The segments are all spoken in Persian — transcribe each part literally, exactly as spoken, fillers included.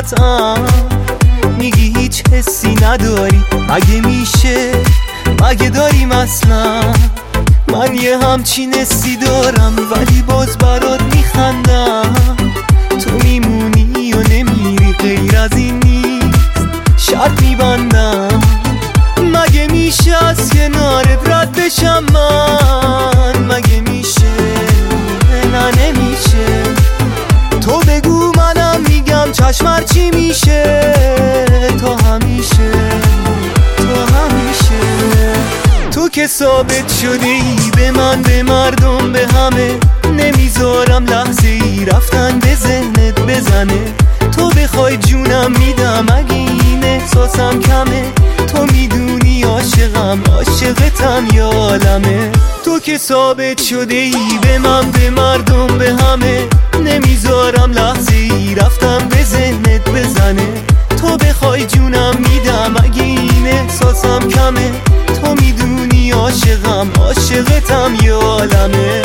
رفتم. میگی هیچ حسی نداری، مگه میشه؟ مگه داریم اصلا؟ من یه همچین حسی دارم ولی باز برات میخندم. تو میمونی و نمیری، غیر از این نیست، شرط میبندم. مگه میشه از کنارت رد بشم من؟ مگه میشه؟ نه نمیشه. تو بگو منم میگم چشمر چی میشه. تو همیشه، تو همیشه. تو که ثابت شده ای به من، به مردم، به همه. نمیذارم لحظه ای رفتن به ذهنت بزنه. تو بخوای جونم میدم اگه این احساسم کمه. تو میدونی عاشقم، عاشقتم یه عالمه. تو که ثابت شده ای به من، به مردم، به همه. نمیذارم لحظه ای رفتم به ذهنت بزنه. تو بخوای جونم میدم اگه این احساسم کمه. تو میدونی عاشقم، عاشقتم یه عالمه.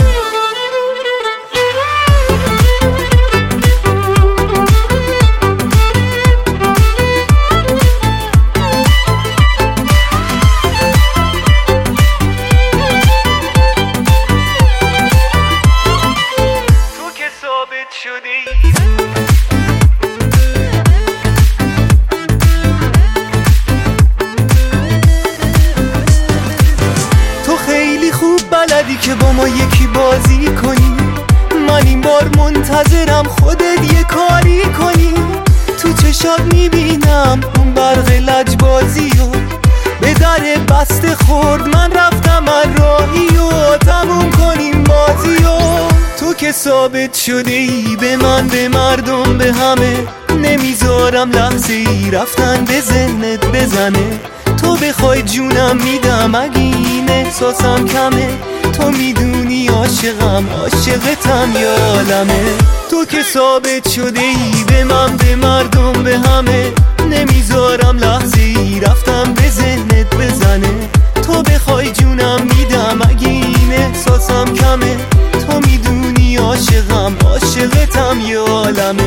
تو خیلی خوب بلدی که با ما یکی بازی کنی. من این بار منتظرم خودت یه کاری کنی. تو چشات میبینم اون برق لجبازی و به در بسته خورد. من رفتم از راهی و تموم کنیم بازی و تو که ثابت شده ای به من، به مردم، به همه. نمیذارم لحظه ای رفتن به ذهنت بزنه. تو بخوای جونم میدم اگه این احساسم کمه. تو میدونی عاشقم، عاشقتم یه عالمه. تو که ثابت شده ای به من، به مردم، به همه. نمیذارم لحظه ای رفتم به ذهنت بزنه. تو بخوای جونم میدم اگه این احساسم کمه. تو میدونی عاشقم، عاشقتم یه عالمه.